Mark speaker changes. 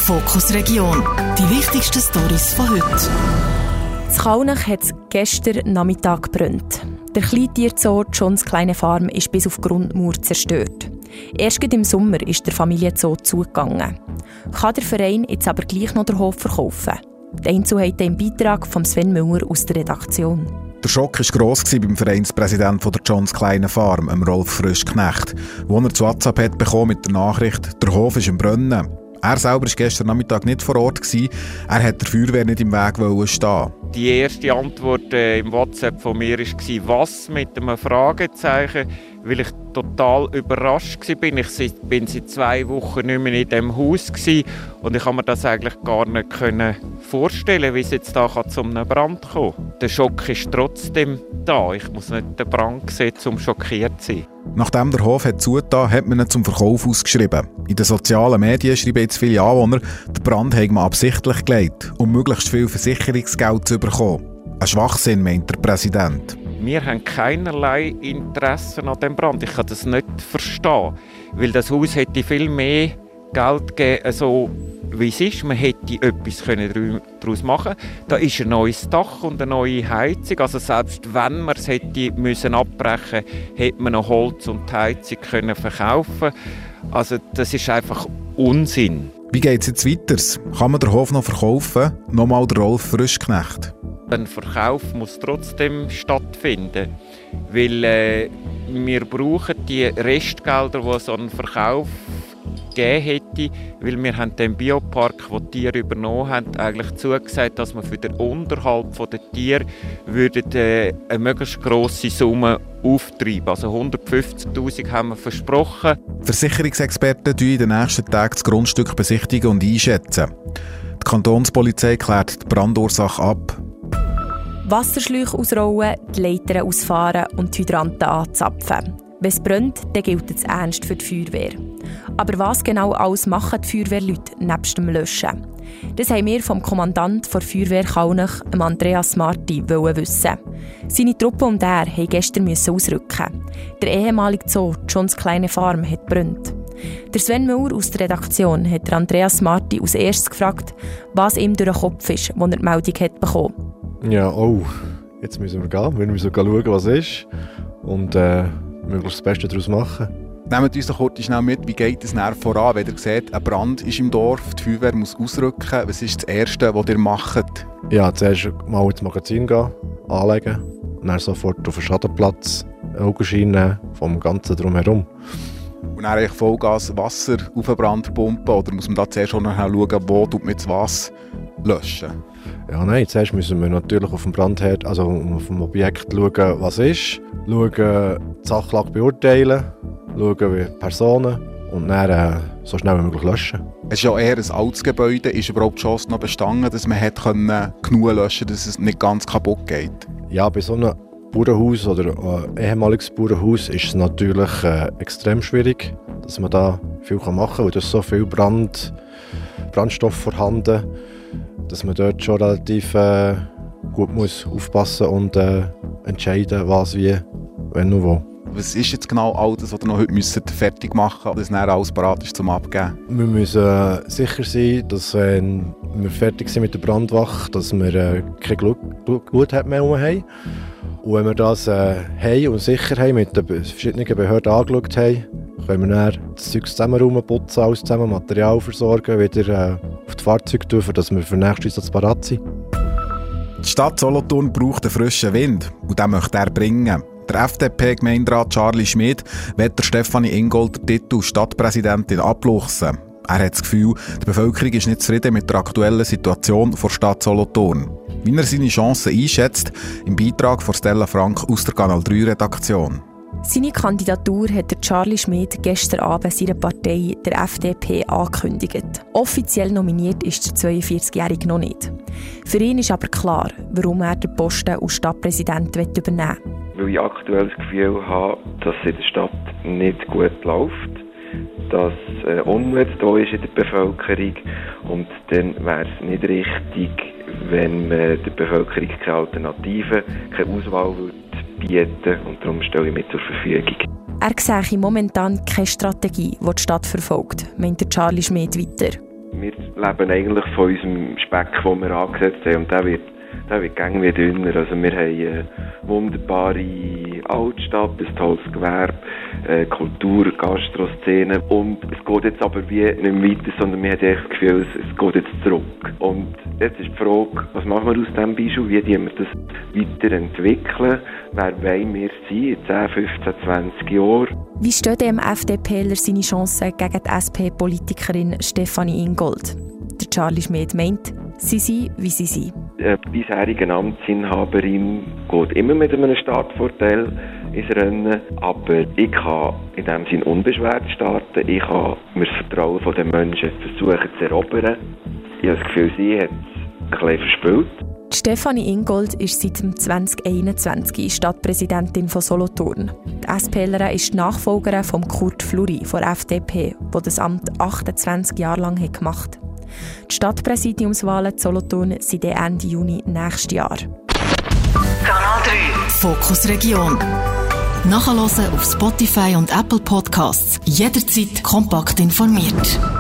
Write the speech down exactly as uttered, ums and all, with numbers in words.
Speaker 1: Fokus Region. Die wichtigsten Storys von heute.
Speaker 2: In Kallnach hat es gestern Nachmittag gebrannt. Der Kleintierzoo Johns kleine Farm ist bis auf die Grundmauer zerstört. Erst im Sommer ist der Familienzoo zugegangen. Kann der Verein jetzt aber gleich noch den Hof verkaufen? Die Einzelheiten im Beitrag von Sven Müller aus der Redaktion.
Speaker 3: Der Schock war gross beim Vereinspräsidenten der Johns kleine Farm, Rolf Frischknecht, wo er zu WhatsApp hat bekommen mit der Nachricht, der Hof ist im Brennen. Er selber war gestern Nachmittag nicht vor Ort. Er wollte der Feuerwehr nicht im Weg stehen.
Speaker 4: Die erste Antwort äh, im WhatsApp von mir war «Was?» mit einem Fragezeichen, weil ich total überrascht war. Ich bin seit zwei Wochen nicht mehr in diesem Haus und ich konnte mir das eigentlich gar nicht vorstellen, wie es jetzt da zu einem Brand kommen kann. Der Schock ist trotzdem da. Ich muss nicht den Brand sehen, um schockiert zu sein.
Speaker 3: Nachdem der Hof hat zugetan, hat man ihn zum Verkauf ausgeschrieben. In den sozialen Medien schreiben jetzt viele Anwohner, der Brand habe man absichtlich gelegt, um möglichst viel Versicherungsgeld zu bekommen. Ein Schwachsinn, meint der Präsident.
Speaker 4: Wir haben keinerlei Interesse an dem Brand. Ich kann das nicht verstehen, weil das Haus hätte viel mehr Geld gegeben, also wie es ist. Man hätte etwas daraus machen können. Da ist ein neues Dach und eine neue Heizung. Also selbst wenn man es hätte müssen abbrechen müssen, hätte man noch Holz und die Heizung können verkaufen. Also das ist einfach Unsinn.
Speaker 3: Wie geht es jetzt weiter? Kann man den Hof noch verkaufen? Nochmal der Rolf Frischknecht.
Speaker 4: Ein Verkauf muss trotzdem stattfinden, weil äh, wir brauchen die Restgelder, die so einen Verkauf gegeben hätte, weil wir haben den Biopark, den die Tiere übernommen haben, eigentlich zugesagt, dass wir für den Unterhalt der Tiere würden, äh, eine möglichst grosse Summe auftreiben. Also hundertfünfzigtausend haben wir versprochen.
Speaker 3: Versicherungsexperten besichtigen in den nächsten Tagen das Grundstück besichtigen und einschätzen. Die Kantonspolizei klärt die Brandursache ab.
Speaker 2: Wasserschläuche ausrollen, die Leitern ausfahren und die Hydranten anzapfen. Wenn es brennt, dann gilt es ernst für die Feuerwehr. Aber was genau alles machen die Feuerwehrleute nebst dem Löschen? Das haben wir vom Kommandant der Feuerwehr Kallnach, Andreas Marti, wissen. Seine Truppe und er mussten gestern ausrücken. Der ehemalige Zoo, Johns kleine Farm, hat gebrannt. Der Sven Müller aus der Redaktion hat Andreas Marti als erstes gefragt, was ihm durch den Kopf ist, als er die Meldung hat bekommen.
Speaker 5: Ja, oh, jetzt müssen wir gehen. Wir müssen schauen, was ist und äh, möglichst das Beste daraus machen.
Speaker 3: Nehmt uns doch kurz schnell mit, wie geht es nachher voran, wenn ihr seht, ein Brand ist im Dorf, die Feuerwehr muss ausrücken. Was ist das Erste, was ihr macht?
Speaker 5: Ja, zuerst mal ins Magazin gehen, anlegen und dann sofort auf den Schadenplatz Augenschein nehmen vom Ganzen drumherum.
Speaker 3: Und dann eigentlich Vollgas Wasser auf den Brand pumpen oder muss man da zuerst schon schauen, wo tut man das Wasser löschen?
Speaker 5: Ja, nein, zuerst müssen wir natürlich auf dem Brandherd, also auf dem Objekt schauen, was ist, schauen, die Sachlage beurteilen, schauen, wie Personen und dann äh, so schnell wie möglich löschen.
Speaker 3: Es ist ja eher ein altes Gebäude. Ist überhaupt die Chance noch bestanden, dass man hat können, genug löschen konnte, dass es nicht ganz kaputt geht?
Speaker 5: Ja, bei so einem Bauernhaus oder äh, ehemaliges Bauernhaus ist es natürlich äh, extrem schwierig, dass man da viel machen kann, weil da ist so viel Brand, Brandstoff vorhanden, dass man dort schon relativ äh, gut muss aufpassen und äh, entscheiden, was, wie, wenn und wo.
Speaker 3: Was ist jetzt genau all das, was ihr noch heute müsst fertig machen müsst, dass dann alles bereit ist zum Abgeben?
Speaker 5: Wir müssen äh, sicher sein, dass wenn wir fertig sind mit der Brandwache, dass wir äh, kein Glut mehr haben. Und wenn wir das äh, haben und sicher haben, mit den verschiedenen Behörden angeschaut haben, können wir dann das Zeug zusammenräumen, putzen, alles zusammen, Material versorgen, wieder äh, auf die Fahrzeuge tun, dass wir für den nächsten Einsatz parat sind.
Speaker 3: Die Stadt Solothurn braucht einen frischen Wind und den möchte er bringen. Der F D P-Gemeinderat Charlie Schmid will der Stefanie Ingold den Titel Stadtpräsidentin abluchsen. Er hat das Gefühl, die Bevölkerung ist nicht zufrieden mit der aktuellen Situation der Stadt Solothurn. Wie er seine Chancen einschätzt, im Beitrag von Stella Frank aus der Kanal drei Redaktion.
Speaker 2: Seine Kandidatur hat der Charlie Schmid gestern Abend seiner Partei, der F D P, angekündigt. Offiziell nominiert ist der zweiundvierzigjährige noch nicht. Für ihn ist aber klar, warum er den Posten als Stadtpräsident übernehmen will.
Speaker 6: Weil ich aktuell das Gefühl habe, dass es in der Stadt nicht gut läuft, dass äh, Unmut da ist in der Bevölkerung und dann wäre es nicht richtig, wenn man der Bevölkerung keine Alternativen, keine Auswahl würde bieten und darum stelle ich mich zur Verfügung.
Speaker 2: Er sehe momentan keine Strategie, die die Stadt verfolgt, meint Charlie Schmid weiter.
Speaker 6: Wir leben eigentlich von unserem Speck, den wir angesetzt haben. Und der wird, der wird gäng wie dünner. Also wir haben eine wunderbare Altstadt, ein tolles Gewerbe, äh, Kultur, Gastroszene. Und es geht jetzt aber wie nicht mehr weiter, sondern wir haben echt das Gefühl, es, es geht jetzt zurück. Und jetzt ist die Frage, was machen wir aus diesem Beispiel? Wie wir das weiterentwickeln? Wer wollen wir sein in zehn, fünfzehn, zwanzig Jahren?
Speaker 2: Wie steht dem FDPler seine Chancen gegen die S P-Politikerin Stefanie Ingold? Der Charlie Schmid meint, sie sind, wie sie sind.
Speaker 6: Die bisherige Amtsinhaberin geht immer mit einem Startvorteil ins Rennen, aber ich kann in diesem Sinne unbeschwert starten. Ich kann mir das Vertrauen der Menschen versuchen zu erobern. Ich habe das Gefühl, sie hat es ein bisschen verspielt.
Speaker 2: Stefanie Ingold ist seit zwanzig einundzwanzig Stadtpräsidentin von Solothurn. Die SPlerin ist die Nachfolgerin von Kurt Fluri von der F D P, der das Amt achtundzwanzig Jahre lang gemacht hat. Die Stadtpräsidiumswahlen in Solothurn sind Ende Juni nächstes Jahr.
Speaker 1: Kanal drei Fokus Region. Nachhören auf Spotify und Apple Podcasts. Jederzeit kompakt informiert.